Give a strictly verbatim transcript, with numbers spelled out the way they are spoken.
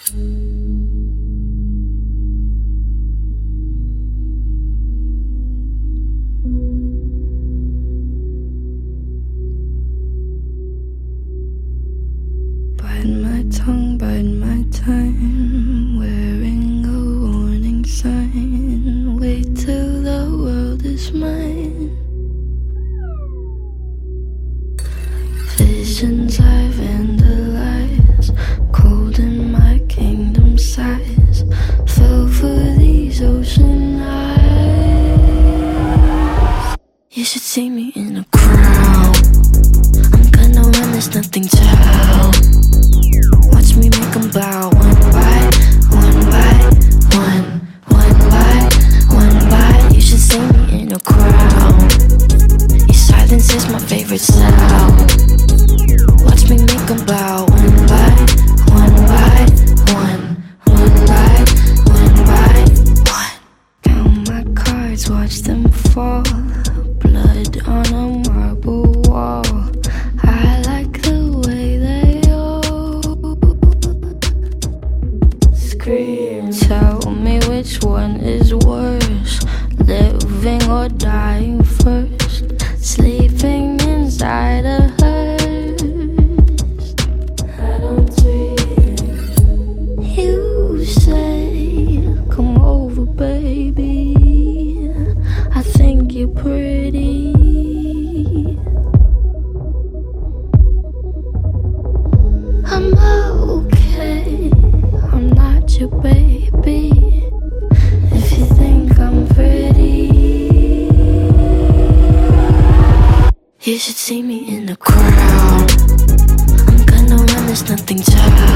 Bite my tongue, bite my time, wearing a warning sign. Wait till the world is mine. Visions I vandalize, cold in my kingdom size. Fell for these ocean eyes. You should see me in a crowd. I'm gonna run, there's nothing to help. Watch me make them bow, one by one by one, one by one by. You should see me in a crowd. Your silence is my favorite sound. Watch me make them bow, one by one by one, one by one by one. Count my cards, watch them fall. Blood on a marble wall. I like the way they all scream. Tell me which one is worse, living or dying first. Sleeping inside a hearse. I don't dream. You say, come over, baby. I think you're pretty. I'm okay, I'm not your baby. If you think I'm pretty, you should see me in the crowd. I'm gonna run, there's nothing to hide.